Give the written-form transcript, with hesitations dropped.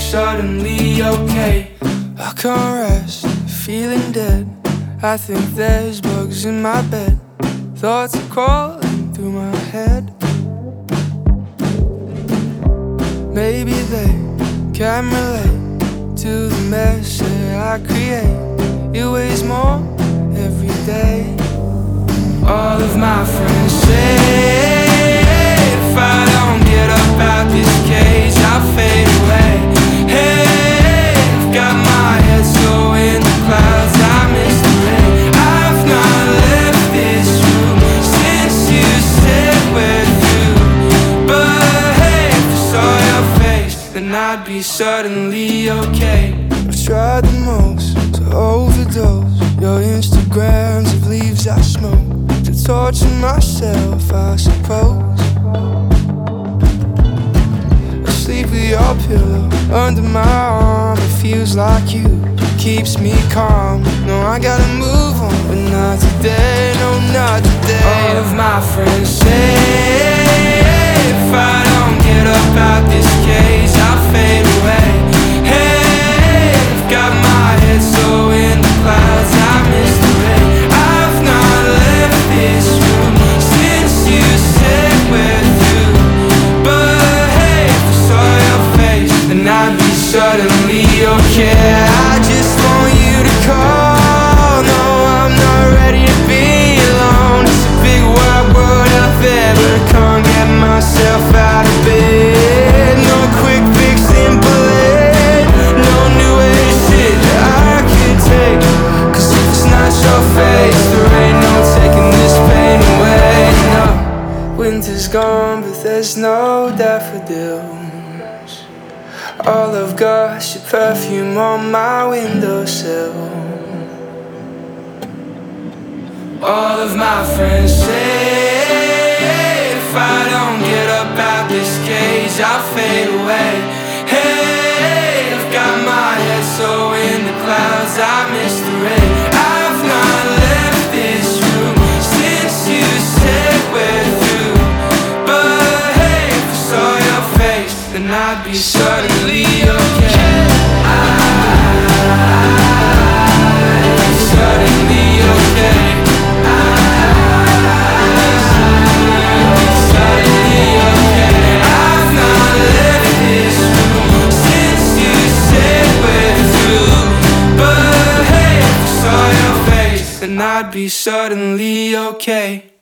suddenly okay. I can't rest, feeling dead. I think there's bugs in my bed. Thoughts are crawling through my head. Maybe they can relate to the mess that I create. It weighs more every day. All of my friends say if I don't get up out this cage, I'll fade away. Hey, I've got my head so in the clouds, I miss the rain. I've not left this room since you said we're through. But hey, if I saw your face, then I'd be suddenly okay. I've tried the most to overdose your Instagrams of leaves I smoke, to torture myself, I suppose. Asleep with your pillow under my arm, it feels like you keeps me calm. No, I gotta move on, but not today, no, not today. All of my friends say if I don't get up out this cage, I'll fade away. Hey, I've got my head so in the clouds, I miss the rain. I've not left this room since you said we're through. But hey, if I saw your face, then I'd be suddenly okay. I just want you to call. No, I'm not ready to be alone. It's a big wide world out there, but I can't get myself out of bed. No quick fix, simple aid. No new way to sit that I could take. Cause if it's not your face, there ain't no taking this pain away. No, winter's gone, but there's no daffodils. All I've got's your perfume on my windowsill. All of my friends say if I don't get up out this cage, I'll fade away. Hey, I've got my head so in the clouds, I miss the rain. I've not left this room since you said we're through. But hey, if I saw your face, then I'd be suddenly okay. I'd be suddenly okay. I'd be suddenly okay.